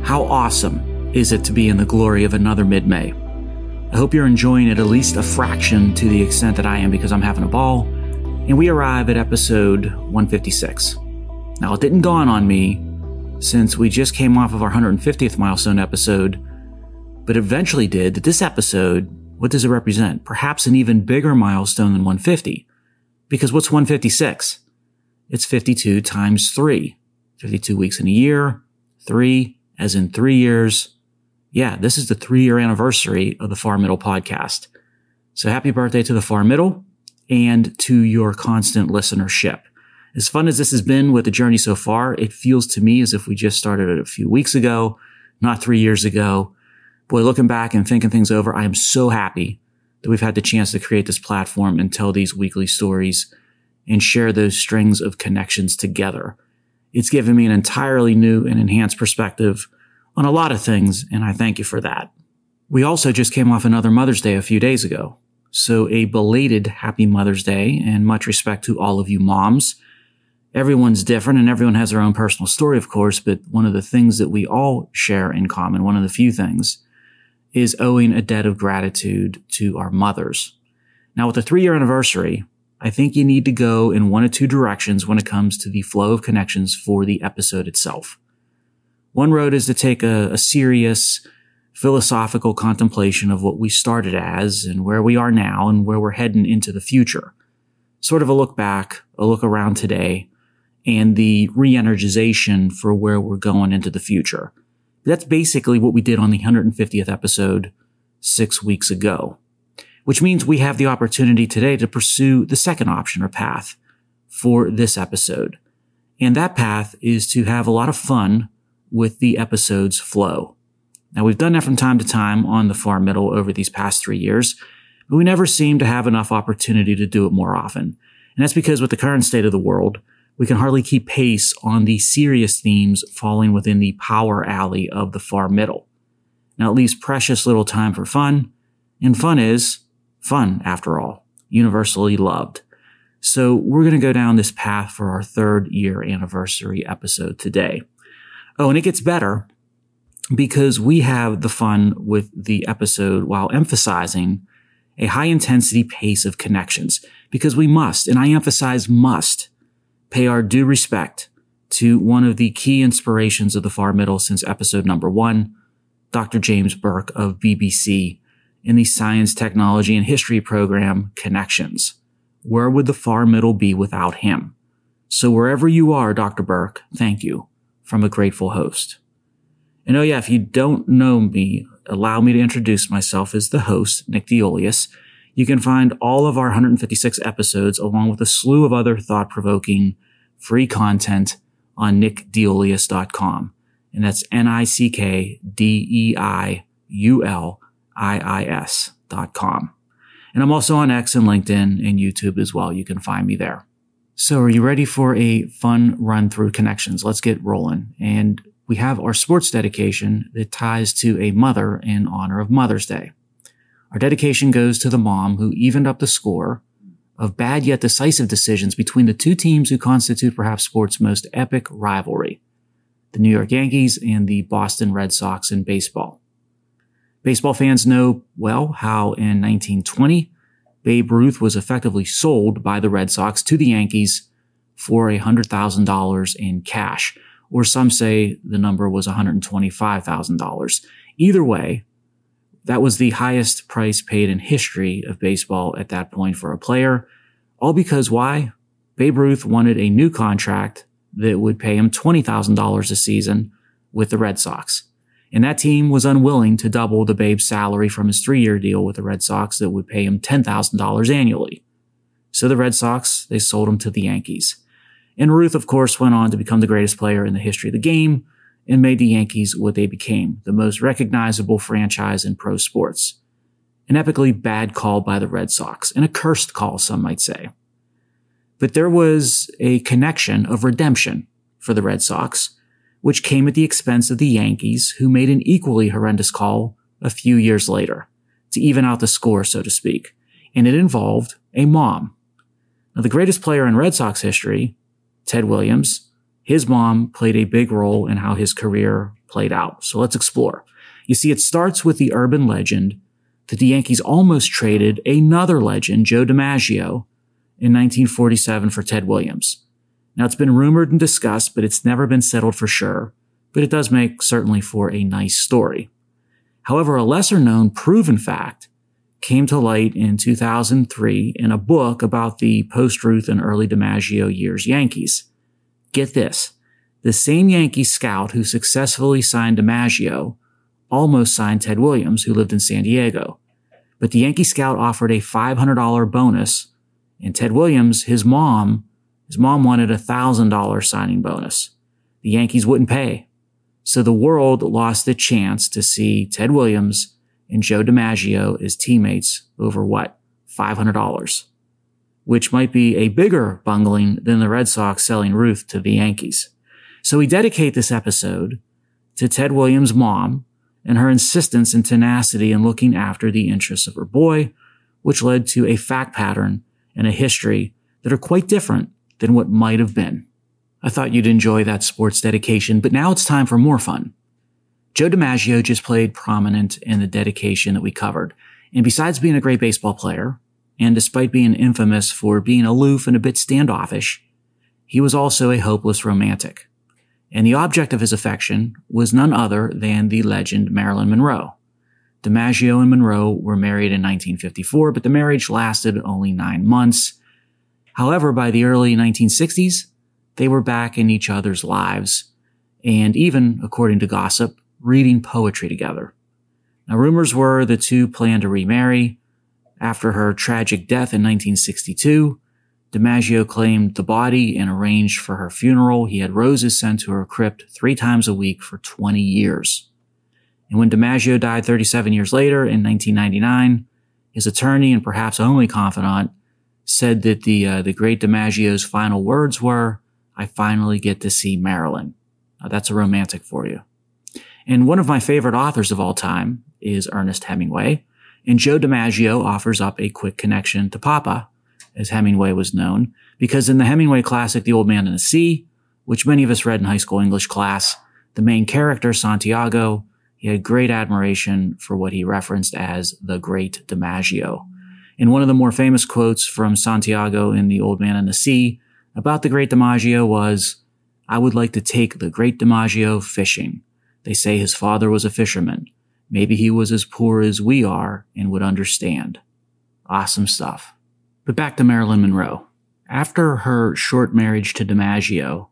How awesome is it to be in the glory of another mid-May? I hope you're enjoying it at least a fraction to the extent that I am, because I'm having a ball, and we arrive at episode 156. Now, it didn't dawn on me since we just came off of our 150th milestone episode, but eventually did, that this episode, what does it represent? Perhaps an even bigger milestone than 150. Because what's 156? It's 52 times 3. 52 weeks in a year, 3 as in 3 years. Yeah, this is the 3-year anniversary of the Far Middle podcast. So happy birthday to the Far Middle and to your constant listenership. As fun as this has been with the journey so far, it feels to me as if we just started it a few weeks ago, not 3 years ago. Boy, looking back and thinking things over, I am so happy that we've had the chance to create this platform and tell these weekly stories and share those strings of connections together. It's given me an entirely new and enhanced perspective on a lot of things, and I thank you for that. We also just came off another Mother's Day a few days ago. So a belated happy Mother's Day, and much respect to all of you moms. Everyone's different and everyone has their own personal story, of course, but one of the things that we all share in common, one of the few things, is owing a debt of gratitude to our mothers. Now, with the 3-year anniversary, I think you need to go in one of two directions when it comes to the flow of connections for the episode itself. One road is to take a serious philosophical contemplation of what we started as and where we are now and where we're heading into the future. Sort of a look back, a look around today, and the re-energization for where we're going into the future. That's basically what we did on the 150th episode 6 weeks ago, which means we have the opportunity today to pursue the second option or path for this episode. And that path is to have a lot of fun with the episode's flow. Now, we've done that from time to time on the Far Middle over these past 3 years, but we never seem to have enough opportunity to do it more often. And that's because with the current state of the world, we can hardly keep pace on the serious themes falling within the power alley of the Far Middle. Now, it leaves precious little time for fun, and fun is fun, after all, universally loved. So we're going to go down this path for our 3rd year anniversary episode today. Oh, and it gets better because we have the fun with the episode while emphasizing a high-intensity pace of connections, because we must, and I emphasize must, pay our due respect to one of the key inspirations of the Far Middle since episode number 1, Dr. James Burke of BBC, in the science, technology, and history program Connections. Where would the Far Middle be without him? So wherever you are, Dr. Burke, thank you, from a grateful host. And oh yeah, if you don't know me, allow me to introduce myself as the host, Nick DeIuliis. You can find all of our 156 episodes along with a slew of other thought-provoking free content on nickdeiuliis.com. And that's nickdeiuliis.com. And I'm also on X and LinkedIn and YouTube as well. You can find me there. So are you ready for a fun run through connections? Let's get rolling. And we have our sports dedication that ties to a mother in honor of Mother's Day. Our dedication goes to the mom who evened up the score of bad yet decisive decisions between the two teams who constitute perhaps sports' most epic rivalry, the New York Yankees and the Boston Red Sox in baseball. Baseball fans know well how in 1920, Babe Ruth was effectively sold by the Red Sox to the Yankees for $100,000 in cash, or some say the number was $125,000. Either way, that was the highest price paid in history of baseball at that point for a player, all because why? Babe Ruth wanted a new contract that would pay him $20,000 a season with the Red Sox. And that team was unwilling to double the Babe's salary from his 3-year deal with the Red Sox that would pay him $10,000 annually. So the Red Sox, they sold him to the Yankees. And Ruth, of course, went on to become the greatest player in the history of the game and made the Yankees what they became, the most recognizable franchise in pro sports. An epically bad call by the Red Sox, and a cursed call, some might say. But there was a connection of redemption for the Red Sox, which came at the expense of the Yankees, who made an equally horrendous call a few years later, to even out the score, so to speak. And it involved a mom. Now, the greatest player in Red Sox history, Ted Williams, his mom played a big role in how his career played out. So let's explore. You see, it starts with the urban legend that the Yankees almost traded another legend, Joe DiMaggio, in 1947 for Ted Williams. Now, it's been rumored and discussed, but it's never been settled for sure, but it does make certainly for a nice story. However, a lesser-known proven fact came to light in 2003 in a book about the post-Ruth and early DiMaggio years Yankees. Get this. The same Yankee scout who successfully signed DiMaggio almost signed Ted Williams, who lived in San Diego. But the Yankee scout offered a $500 bonus, and Ted Williams, his mom wanted a $1,000 signing bonus. The Yankees wouldn't pay. So the world lost the chance to see Ted Williams and Joe DiMaggio as teammates over what? $500, which might be a bigger bungling than the Red Sox selling Ruth to the Yankees. So we dedicate this episode to Ted Williams' mom and her insistence and tenacity in looking after the interests of her boy, which led to a fact pattern and a history that are quite different than what might have been. I thought you'd enjoy that sports dedication, but now it's time for more fun. Joe DiMaggio just played prominent in the dedication that we covered, and besides being a great baseball player, and despite being infamous for being aloof and a bit standoffish, he was also a hopeless romantic. And the object of his affection was none other than the legend Marilyn Monroe. DiMaggio and Monroe were married in 1954, but the marriage lasted only 9 months. However, by the early 1960s, they were back in each other's lives, and even, according to gossip, reading poetry together. Now, rumors were the two planned to remarry. After her tragic death in 1962, DiMaggio claimed the body and arranged for her funeral. He had roses sent to her crypt 3 times a week for 20 years. And when DiMaggio died 37 years later in 1999, his attorney and perhaps only confidant said that the great DiMaggio's final words were, "I finally get to see Marilyn." Now, that's a romantic for you. And one of my favorite authors of all time is Ernest Hemingway, and Joe DiMaggio offers up a quick connection to Papa, as Hemingway was known, because in the Hemingway classic The Old Man and the Sea, which many of us read in high school English class, the main character, Santiago, he had great admiration for what he referenced as the Great DiMaggio. And one of the more famous quotes from Santiago in The Old Man and the Sea about the Great DiMaggio was, "I would like to take the Great DiMaggio fishing. They say his father was a fisherman. Maybe he was as poor as we are and would understand." Awesome stuff. But back to Marilyn Monroe. After her short marriage to DiMaggio,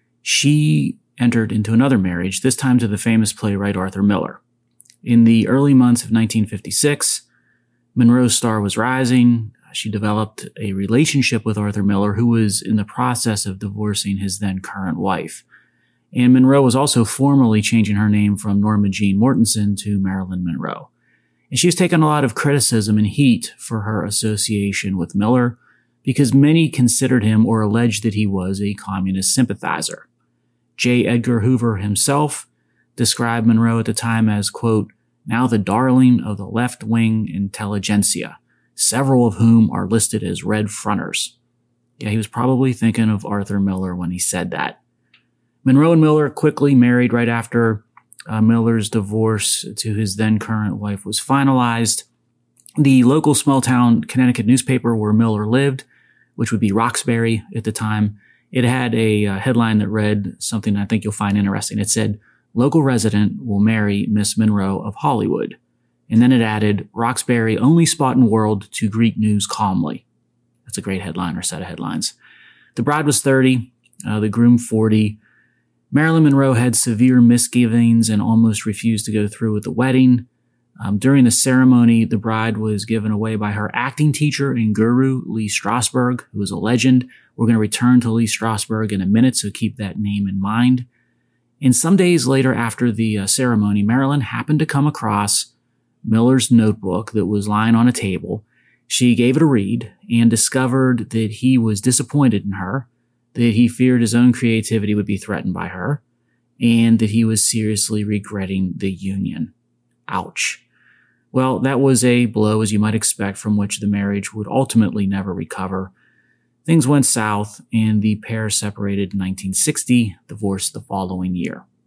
she entered into another marriage, this time to the famous playwright Arthur Miller. In the early months of 1956, Monroe's star was rising. She developed a relationship with Arthur Miller, who was in the process of divorcing his then current wife. And Monroe was also formally changing her name from Norma Jean Mortensen to Marilyn Monroe. And she was taking a lot of criticism and heat for her association with Miller because many considered him or alleged that he was a communist sympathizer. J. Edgar Hoover himself described Monroe at the time as, quote, "now the darling of the left-wing intelligentsia, several of whom are listed as red fronters." Yeah, he was probably thinking of Arthur Miller when he said that. Monroe and Miller quickly married right after Miller's divorce to his then current wife was finalized. The local small-town Connecticut newspaper where Miller lived, which would be Roxbury at the time, it had a headline that read something I think you'll find interesting. It said, "Local resident will marry Miss Monroe of Hollywood." And then it added, "Roxbury only spot in world to greet news calmly." That's a great headline or set of headlines. The bride was 30, the groom 40. Marilyn Monroe had severe misgivings and almost refused to go through with the wedding. During the ceremony, the bride was given away by her acting teacher and guru, Lee Strasberg, who was a legend. We're going to return to Lee Strasberg in a minute, so keep that name in mind. And some days later after the ceremony, Marilyn happened to come across Miller's notebook that was lying on a table. She gave it a read and discovered that he was disappointed in her, that he feared his own creativity would be threatened by her, and that he was seriously regretting the union. Ouch. Well, that was a blow, as you might expect, from which the marriage would ultimately never recover. Things went south, and the pair separated in 1960, divorced the following year.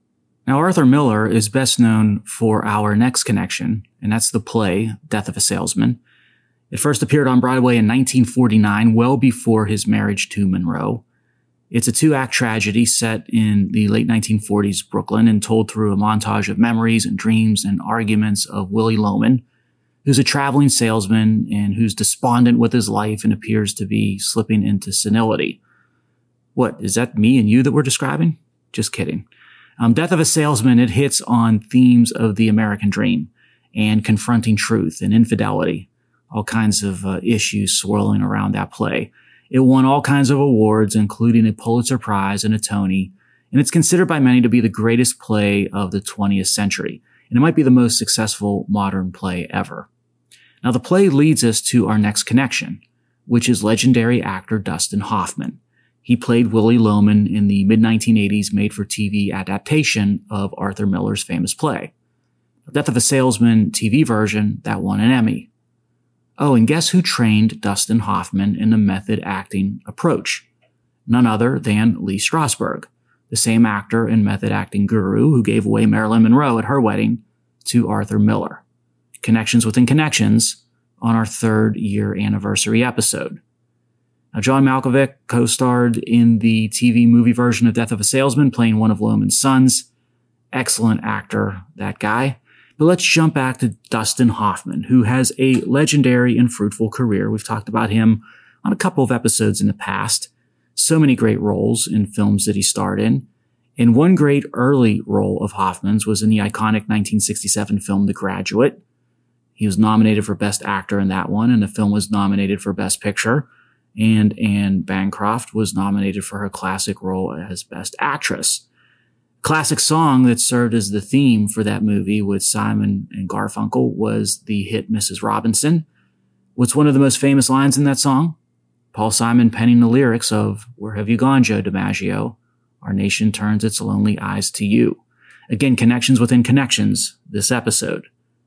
Now, Arthur Miller is best known for our next connection, and that's the play Death of a Salesman. It first appeared on Broadway in 1949, well before his marriage to Monroe. It's a 2-act tragedy set in the late 1940s Brooklyn and told through a montage of memories and dreams and arguments of Willie Loman, who's a traveling salesman and who's despondent with his life and appears to be slipping into senility. What, is that me and you that we're describing? Just kidding. Death of a Salesman, it hits on themes of the American dream and confronting truth and infidelity, all kinds of issues swirling around that play. It won all kinds of awards, including a Pulitzer Prize and a Tony, and it's considered by many to be the greatest play of the 20th century, and it might be the most successful modern play ever. Now, the play leads us to our next connection, which is legendary actor Dustin Hoffman. He played Willie Loman in the mid-1980s made-for-TV adaptation of Arthur Miller's famous play. Death of a Salesman TV version that won an Emmy. Oh, and guess who trained Dustin Hoffman in the method acting approach? None other than Lee Strasberg, the same actor and method acting guru who gave away Marilyn Monroe at her wedding to Arthur Miller. Connections within connections on our 3rd year anniversary episode. Now, John Malkovich co-starred in the TV movie version of Death of a Salesman, playing one of Loman's sons. Excellent actor, that guy. But let's jump back to Dustin Hoffman, who has a legendary and fruitful career. We've talked about him on a couple of episodes in the past. So many great roles in films that he starred in. And one great early role of Hoffman's was in the iconic 1967 film The Graduate. He was nominated for Best Actor in that one, and the film was nominated for Best Picture. And Anne Bancroft was nominated for her classic role as Best Actress. Classic song that served as the theme for that movie with Simon and Garfunkel was the hit Mrs. Robinson. What's one of the most famous lines in that song? Paul Simon penning the lyrics of "Where have you gone, Joe DiMaggio? Our nation turns its lonely eyes to you." Again, connections within connections this episode.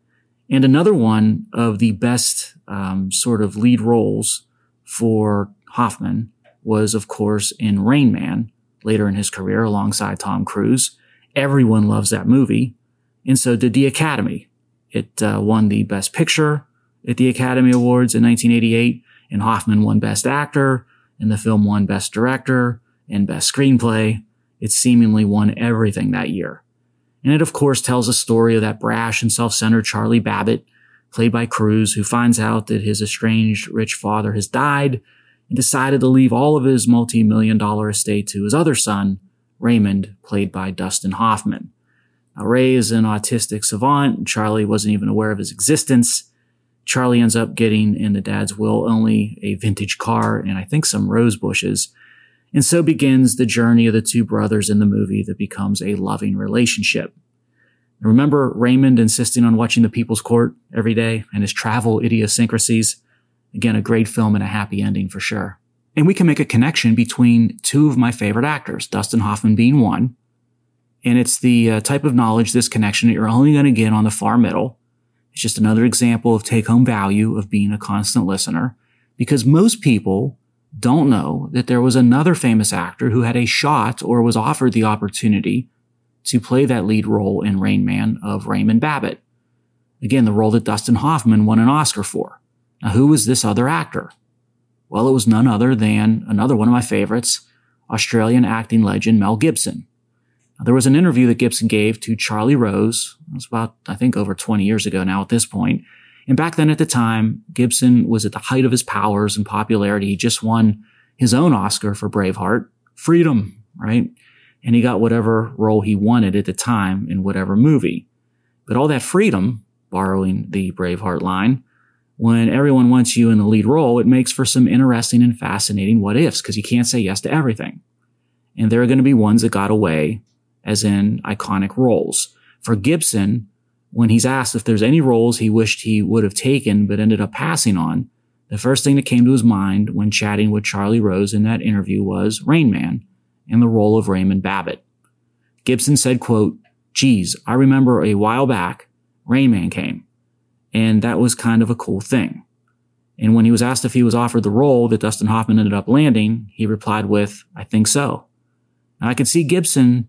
And another one of the best sort of lead roles for Hoffman was, of course, in Rain Man, later in his career alongside Tom Cruise. Everyone loves that movie, and so did the Academy. It won the Best Picture at the Academy Awards in 1988, and Hoffman won Best Actor, and the film won Best Director and Best Screenplay. It seemingly won everything that year. And it, of course, tells a story of that brash and self-centered Charlie Babbitt, played by Cruise, who finds out that his estranged rich father has died and decided to leave all of his multi-million-dollar estate to his other son, Raymond, played by Dustin Hoffman. Now, Ray is an autistic savant, and Charlie wasn't even aware of his existence. Charlie ends up getting in the dad's will only a vintage car and I think some rose bushes. And so begins the journey of the two brothers in the movie that becomes a loving relationship. Remember Raymond insisting on watching The People's Court every day and his travel idiosyncrasies? Again, a great film and a happy ending for sure. And we can make a connection between two of my favorite actors, Dustin Hoffman being one. And it's the type of knowledge, this connection, that you're only going to get on the far middle. It's just another example of take-home value of being a constant listener, because most people don't know that there was another famous actor who had a shot or was offered the opportunity to play that lead role in Rain Man of Raymond Babbitt. Again, the role that Dustin Hoffman won an Oscar for. Now, who was this other actor? Well, it was none other than another one of my favorites, Australian acting legend Mel Gibson. Now, there was an interview that Gibson gave to Charlie Rose. It was about, I think, over 20 years ago now at this point. And back then at the time, Gibson was at the height of his powers and popularity. He just won his own Oscar for Braveheart. Freedom, right? And he got whatever role he wanted at the time in whatever movie. But all that freedom, borrowing the Braveheart line, when everyone wants you in the lead role, it makes for some interesting and fascinating what-ifs, because you can't say yes to everything. And there are going to be ones that got away, as in iconic roles. For Gibson, when he's asked if there's any roles he wished he would have taken but ended up passing on, the first thing that came to his mind when chatting with Charlie Rose in that interview was Rain Man and the role of Raymond Babbitt. Gibson said, quote, "Geez, I remember a while back, Rain Man came, and that was kind of a cool thing." And when he was asked if he was offered the role that Dustin Hoffman ended up landing, he replied with, "I think so." Now, I could see Gibson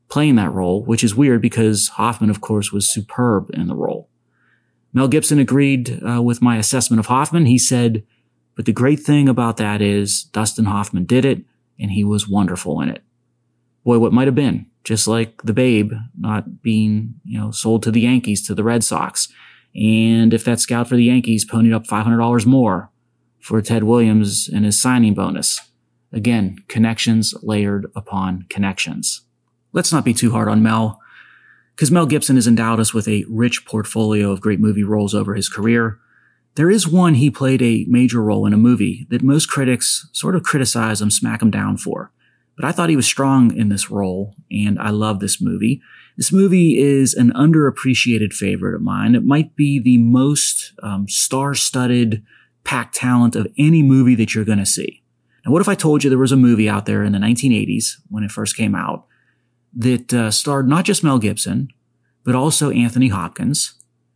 playing that role, which is weird because Hoffman, of course, was superb in the role. Mel Gibson agreed with my assessment of Hoffman. He said, but the great thing about that is Dustin Hoffman did it, and he was wonderful in it. Boy, what might have been, just like the Babe not being, sold to the Yankees, to the Red Sox. And if that scout for the Yankees ponied up $500 more for Ted Williams and his signing bonus. Again, connections layered upon connections. Let's not be too hard on Mel, because Mel Gibson has endowed us with a rich portfolio of great movie roles over his career. There is one he played a major role in a movie that most critics sort of criticize him, smack him down for. But I thought he was strong in this role, and I love this movie. This movie is an underappreciated favorite of mine. It might be the most star-studded, packed talent of any movie that you're going to see. Now, what if I told you there was a movie out there in the 1980s, when it first came out, that starred not just Mel Gibson, but also Anthony Hopkins,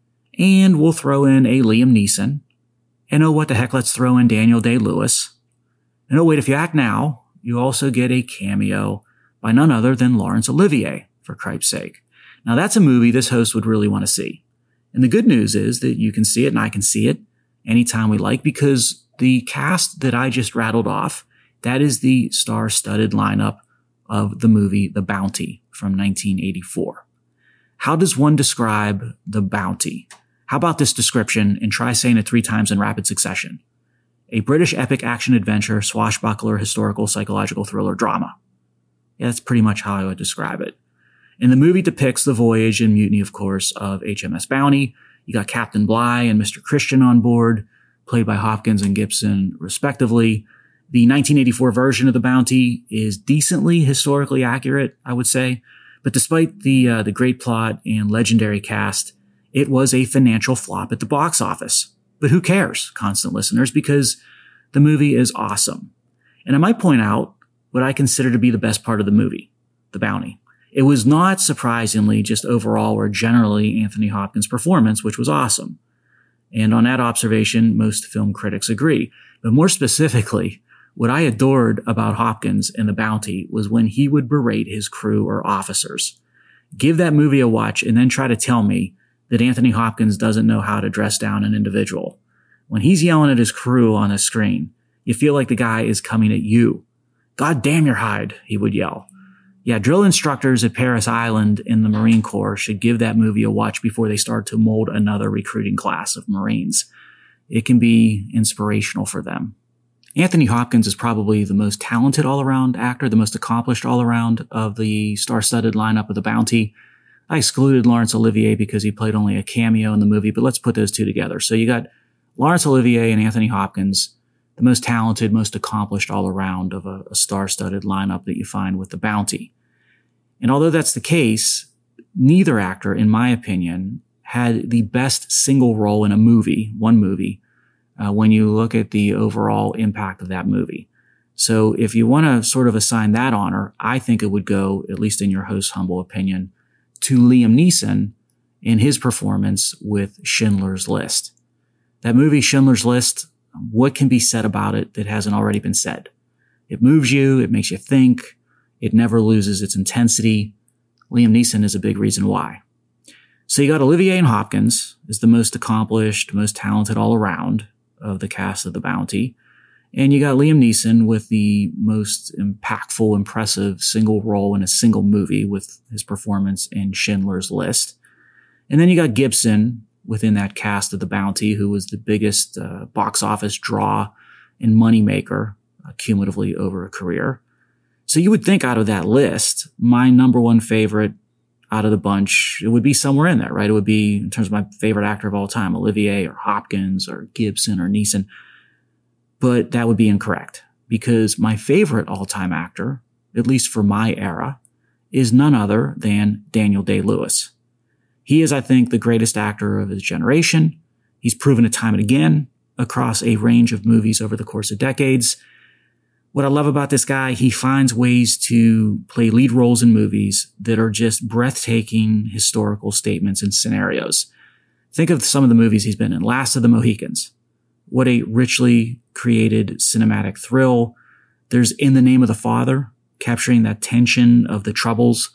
and we'll throw in a Liam Neeson, and oh, what the heck, let's throw in Daniel Day-Lewis. And oh, wait, if you act now, you also get a cameo by none other than Laurence Olivier, for cripe's sake. Now, that's a movie this host would really want to see. And the good news is that you can see it and I can see it anytime we like, because the cast that I just rattled off, that is the star-studded lineup of the movie The Bounty from 1984. How does one describe The Bounty? How about this description, and try saying it 3 times in rapid succession? A British epic action-adventure, swashbuckler, historical, psychological thriller drama. Yeah, that's pretty much how I would describe it. And the movie depicts the voyage and mutiny, of course, of HMS Bounty. You got Captain Bligh and Mr. Christian on board, played by Hopkins and Gibson, respectively. The 1984 version of The Bounty is decently historically accurate, I would say. But despite the great plot and legendary cast, it was a financial flop at the box office. But who cares, constant listeners, because the movie is awesome. And I might point out what I consider to be the best part of the movie, The Bounty. It was not surprisingly just overall or generally Anthony Hopkins' performance, which was awesome. And on that observation, most film critics agree. But more specifically, what I adored about Hopkins in The Bounty was when he would berate his crew or officers. Give that movie a watch and then try to tell me that Anthony Hopkins doesn't know how to dress down an individual. When he's yelling at his crew on the screen, you feel like the guy is coming at you. God damn your hide, he would yell. Yeah, drill instructors at Parris Island in the Marine Corps should give that movie a watch before they start to mold another recruiting class of Marines. It can be inspirational for them. Anthony Hopkins is probably the most talented all-around actor, the most accomplished all-around of the star-studded lineup of The Bounty. I excluded Laurence Olivier because he played only a cameo in the movie, but let's put those two together. So you got Laurence Olivier and Anthony Hopkins, the most talented, most accomplished all-around of a star-studded lineup that you find with The Bounty. And although that's the case, neither actor, in my opinion, had the best single role in a movie, one movie, when you look at the overall impact of that movie. So if you want to sort of assign that honor, I think it would go, at least in your host's humble opinion, to Liam Neeson in his performance with Schindler's List. That movie, Schindler's List, what can be said about it that hasn't already been said? It moves you. It makes you think. It never loses its intensity. Liam Neeson is a big reason why. So you got Olivier and Hopkins as the most accomplished, most talented all around of the cast of The Bounty. And you got Liam Neeson with the most impactful, impressive single role in a single movie with his performance in Schindler's List. And then you got Gibson within that cast of The Bounty, who was the biggest box office draw and moneymaker cumulatively over a career. So you would think out of that list, my number one favorite out of the bunch, it would be somewhere in there, right? It would be, in terms of my favorite actor of all time, Olivier or Hopkins or Gibson or Neeson. But that would be incorrect, because my favorite all-time actor, at least for my era, is none other than Daniel Day-Lewis. He is, I think, the greatest actor of his generation. He's proven it time and again across a range of movies over the course of decades. What I love about this guy, he finds ways to play lead roles in movies that are just breathtaking historical statements and scenarios. Think of some of the movies he's been in. Last of the Mohicans. What a richly created cinematic thrill. There's In the Name of the Father, capturing that tension of the Troubles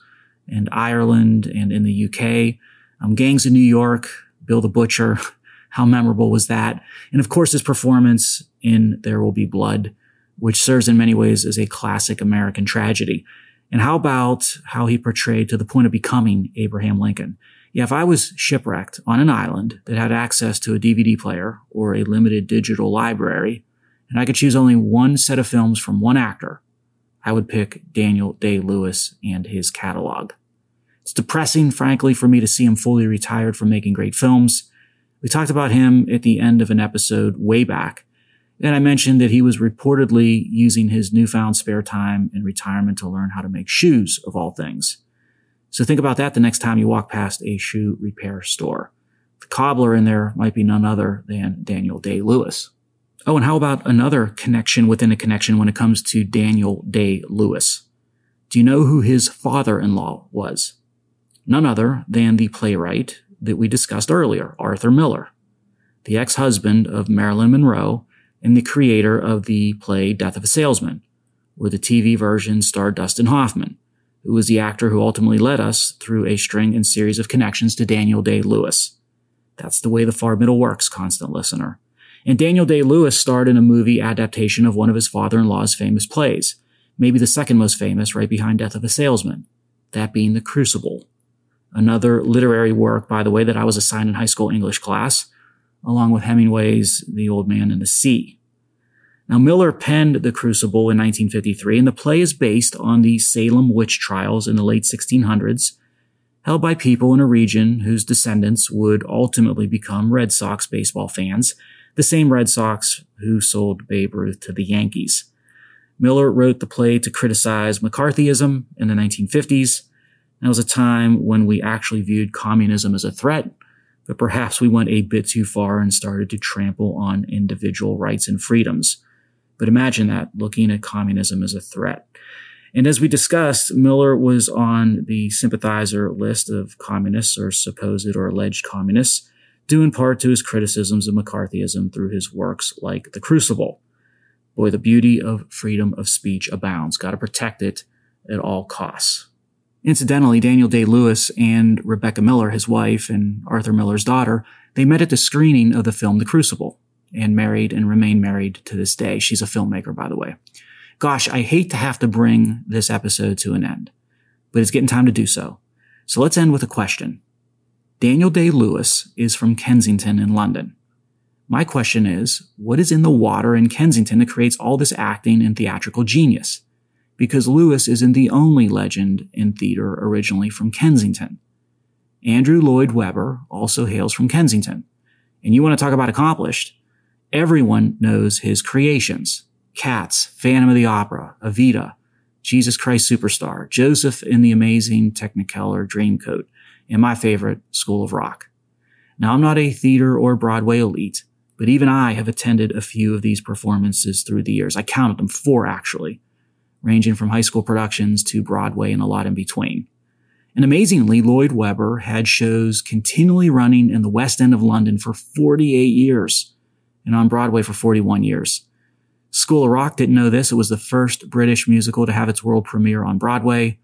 and Ireland and in the UK. Gangs of New York, Bill the Butcher. How memorable was that? And of course, his performance in There Will Be Blood, which serves in many ways as a classic American tragedy. And how about how he portrayed to the point of becoming Abraham Lincoln? Yeah, if I was shipwrecked on an island that had access to a DVD player or a limited digital library, and I could choose only one set of films from one actor, I would pick Daniel Day-Lewis and his catalog. It's depressing, frankly, for me to see him fully retired from making great films. We talked about him at the end of an episode way back, and I mentioned that he was reportedly using his newfound spare time in retirement to learn how to make shoes, of all things. So think about that the next time you walk past a shoe repair store. The cobbler in there might be none other than Daniel Day-Lewis. Oh, and how about another connection within a connection when it comes to Daniel Day-Lewis? Do you know who his father-in-law was? None other than the playwright that we discussed earlier, Arthur Miller, the ex-husband of Marilyn Monroe and the creator of the play Death of a Salesman, where the TV version starred Dustin Hoffman, who was the actor who ultimately led us through a string and series of connections to Daniel Day-Lewis. That's the way the far middle works, constant listener. And Daniel Day-Lewis starred in a movie adaptation of one of his father-in-law's famous plays, maybe the second most famous, right behind Death of a Salesman, that being The Crucible. Another literary work, by the way, that I was assigned in high school English class, along with Hemingway's The Old Man and the Sea. Now, Miller penned The Crucible in 1953, and the play is based on the Salem witch trials in the late 1600s, held by people in a region whose descendants would ultimately become Red Sox baseball fans, the same Red Sox who sold Babe Ruth to the Yankees. Miller wrote the play to criticize McCarthyism in the 1950s. That was a time when we actually viewed communism as a threat, but perhaps we went a bit too far and started to trample on individual rights and freedoms. But imagine that, looking at communism as a threat. And as we discussed, Miller was on the sympathizer list of communists or supposed or alleged communists, due in part to his criticisms of McCarthyism through his works like The Crucible. Boy, the beauty of freedom of speech abounds. Got to protect it at all costs. Incidentally, Daniel Day-Lewis and Rebecca Miller, his wife and Arthur Miller's daughter, they met at the screening of the film The Crucible and married and remain married to this day. She's a filmmaker, by the way. Gosh, I hate to have to bring this episode to an end, but it's getting time to do so. So let's end with a question. Daniel Day-Lewis is from Kensington in London. My question is, what is in the water in Kensington that creates all this acting and theatrical genius? Because Lewis isn't the only legend in theater originally from Kensington. Andrew Lloyd Webber also hails from Kensington. And you want to talk about accomplished? Everyone knows his creations. Cats, Phantom of the Opera, Evita, Jesus Christ Superstar, Joseph in the Amazing Technicolor Dreamcoat, and my favorite, School of Rock. Now, I'm not a theater or Broadway elite, but even I have attended a few of these performances through the years. I counted them 4, actually, ranging from high school productions to Broadway and a lot in between. And amazingly, Lloyd Webber had shows continually running in the West End of London for 48 years and on Broadway for 41 years. School of Rock didn't know this. It was the first British musical to have its world premiere on Broadway.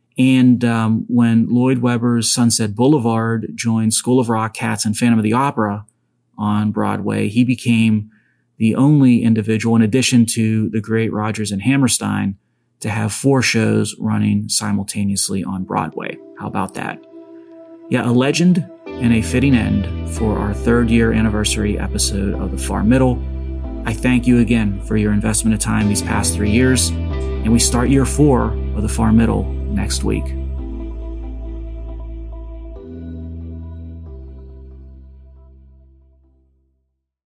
And when Lloyd Webber's Sunset Boulevard joined School of Rock, Cats, and Phantom of the Opera on Broadway, he became the only individual, in addition to the great Rodgers and Hammerstein, to have 4 shows running simultaneously on Broadway. How about that? Yeah, a legend and a fitting end for our 3rd year anniversary episode of The Far Middle. I thank you again for your investment of time these past 3 years, and we start year 4 of The Far Middle next week.